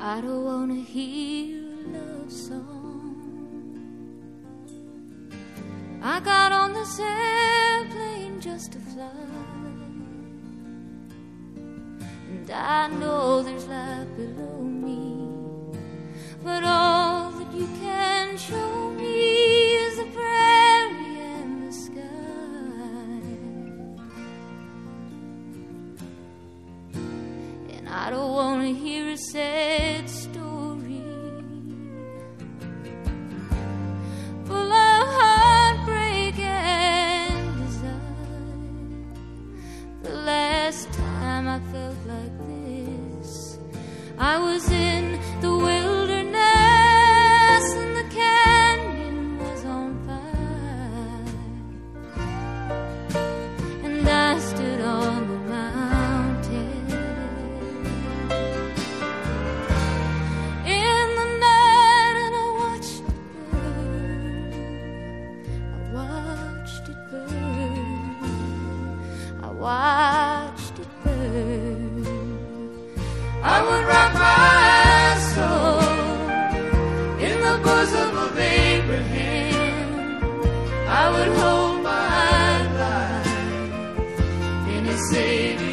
I don't wanna hear a love song. I got on this airplane just to fly, and I know there's life below me, but all that you can show me is the prairie and the sky. And I don't wanna hear a sad story full of heartbreak and desire. The last time I felt like this, I was in the wilderness and the canyon was on fire, and I stood on the mountain in the night and I watched it burn. I watched it burn. I watched it burn. I would rock my soul in the bosom of Abraham. I would hold my life in his Savior.